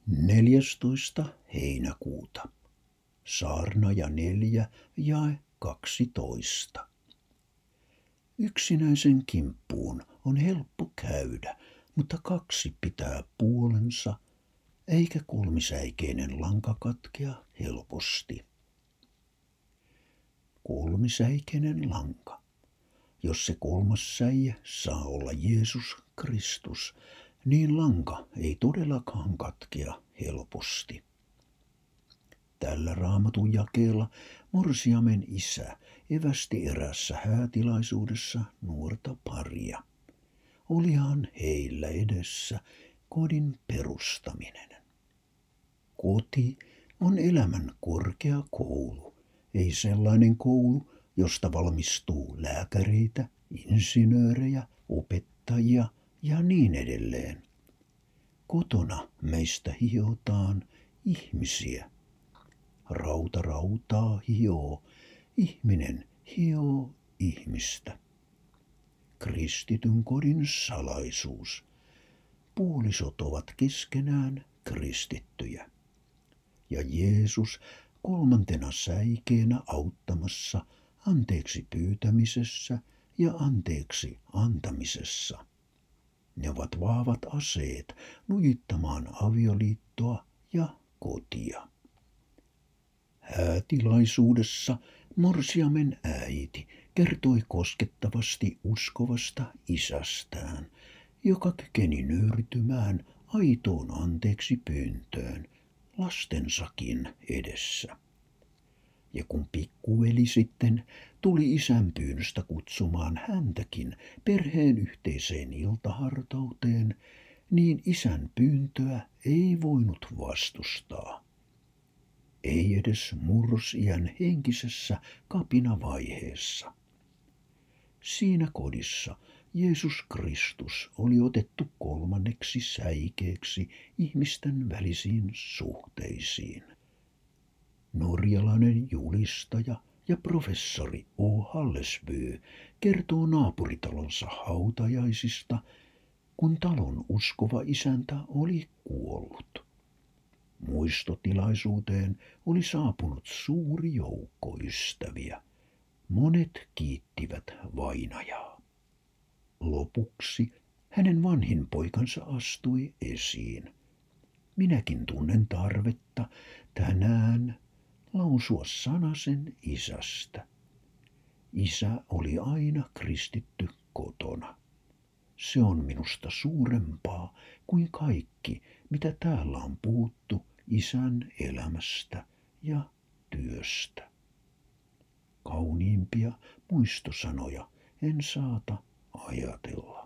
14. heinäkuuta. Saarnaaja 4, jae 12. Yksinäisen kimppuun on helppo käydä, mutta kaksi pitää puolensa, eikä kolmisäikeinen lanka katkea helposti. Kolmisäikeinen lanka. Jos se kolmas säie saa olla Jeesus Kristus, niin lanka ei todellakaan katkea helposti. Tällä Raamatun jakeella morsiamen isä evästi eräässä häätilaisuudessa nuorta paria. Olihan heillä edessä kodin perustaminen. Koti on elämän korkea koulu, ei sellainen koulu, josta valmistuu lääkäreitä, insinöörejä, opettajia ja niin edelleen. Kotona meistä hiotaan ihmisiä. Rauta rautaa hioo, ihminen hioo ihmistä. Kristityn kodin salaisuus. Puolisot ovat keskenään kristittyjä. Ja Jeesus kolmantena säikeenä auttamassa anteeksi pyytämisessä ja anteeksi antamisessa. Ne ovat vahvat aseet lujittamaan avioliittoa ja kotia. Häätilaisuudessa morsiamen äiti kertoi koskettavasti uskovasta isästään, joka kykeni nöyrtymään aitoon anteeksi pyyntöön lastensakin edessä. Ja kun pikkuveli sitten tuli isän pyynnöstä kutsumaan häntäkin perheen yhteiseen iltahartauteen, niin isän pyyntöä ei voinut vastustaa. Ei edes murrosiän henkisessä kapinavaiheessa. Siinä kodissa Jeesus Kristus oli otettu kolmanneksi säikeeksi ihmisten välisiin suhteisiin. Norjalainen julistaja ja professori O. Hallesby kertoo naapuritalonsa hautajaisista, kun talon uskova isäntä oli kuollut. Muistotilaisuuteen oli saapunut suuri joukko ystäviä. Monet kiittivät vainajaa. Lopuksi hänen vanhin poikansa astui esiin. Minäkin tunnen tarvetta tänään lausua sanasen isästä. Isä oli aina kristitty kotona. Se on minusta suurempaa kuin kaikki, mitä täällä on puhuttu isän elämästä ja työstä. Kauniimpia muistosanoja en saata ajatella.